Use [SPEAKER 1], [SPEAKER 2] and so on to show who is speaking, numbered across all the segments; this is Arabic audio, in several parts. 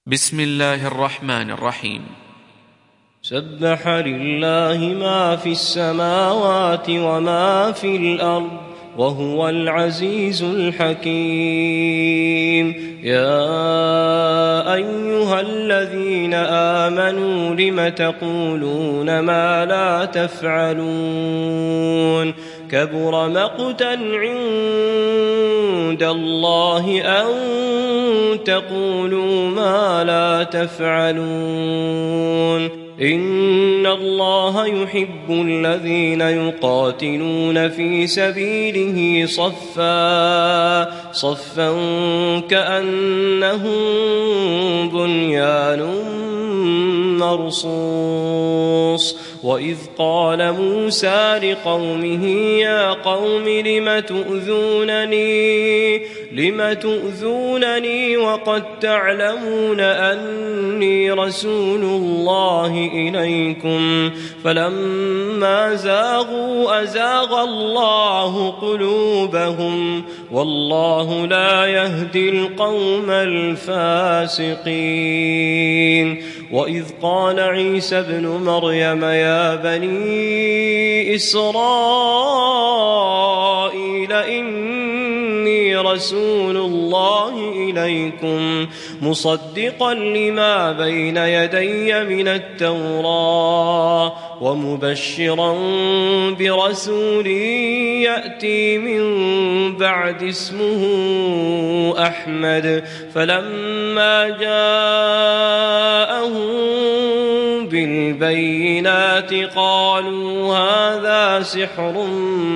[SPEAKER 1] بسم الله الرحمن الرحيم.
[SPEAKER 2] سبح لله ما في السماوات وما في الأرض وهو العزيز الحكيم. يا أيها الذين آمنوا لم تقولون ما لا تفعلون كبر مقتا عند الله أن تقولوا ما لا تفعلون. إن الله يحب الذين يقاتلون في سبيله صفا كأنهم بنيان مرصوص. وإذ قال موسى لقومه يا قوم لم تؤذونني وقد تعلمون أني رسول الله إليكم فلما زاغوا أزاغ الله قلوبهم والله لا يهدي القوم الفاسقين. وإذ قال عيسى ابن مريم يا بني إسرائيل إني رسول الله إليكم مصدقا لما بين يدي من التوراة ومبشرا برسول يأتي من بعد اسمه أحمد. فلما جاءهم بالبينات قالوا هذا سحر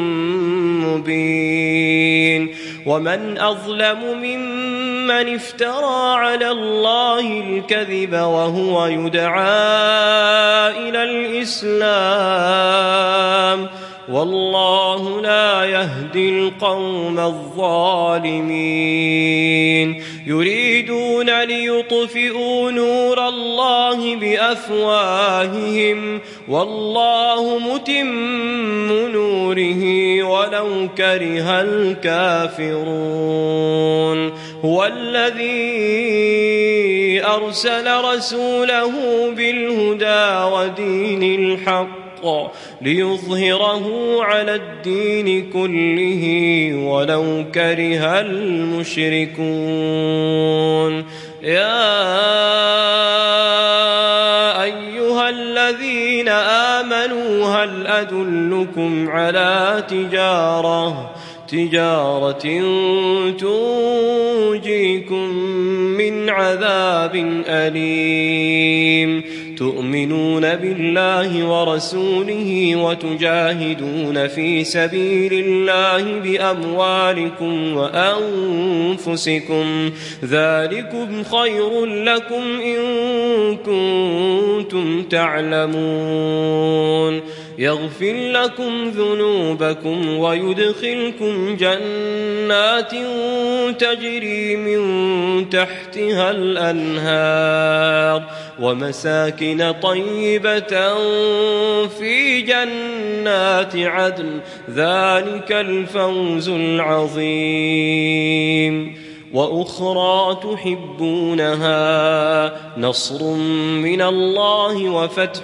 [SPEAKER 2] مبين. ومن أظلم ممن افترى على الله الكذب وهو يدعى إلى الإسلام والله لا يهدي القوم الظالمين. يريدون ليطفئوا نور الله بأفواههم والله متم نوره ولو كره الكافرون. هو الذي أرسل رسوله بالهدى ودين الحق ليظهره على الدين كله ولو كره المشركون. يا أيها الذين آمنوا هل أدلكم على تجارة تنجيكم من عذاب أليم تؤمنون بالله ورسوله وتجاهدون في سبيل الله بأموالكم وأنفسكم ذلكم خير لكم إن كنتم تعلمون. يغفر لكم ذنوبكم ويدخلكم جنات تجري من تحتها الأنهار ومساكن طيبة في جنات عدن ذلك الفوز العظيم. وأخرى تحبونها نصر من الله وفتح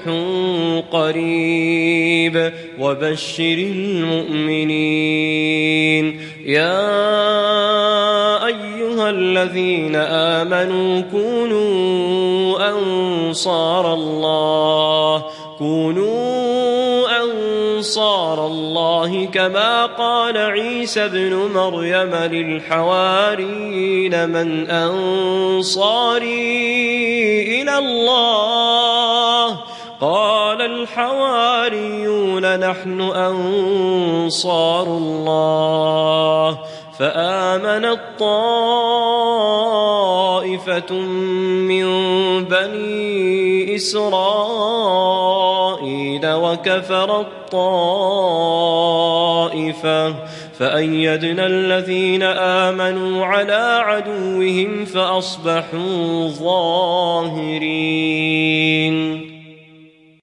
[SPEAKER 2] قريب وبشر المؤمنين. يا أيها الذين آمنوا كونوا أنصار الله كما قال عيسى ابن مريم للحواريين من أنصاري إلى الله قال الحواريون نحن أنصار الله. فآمنت طائفة من بني إسرائيل وكفرت طائفة فأيدنا الذين آمنوا على عدوهم فأصبحوا ظاهرين.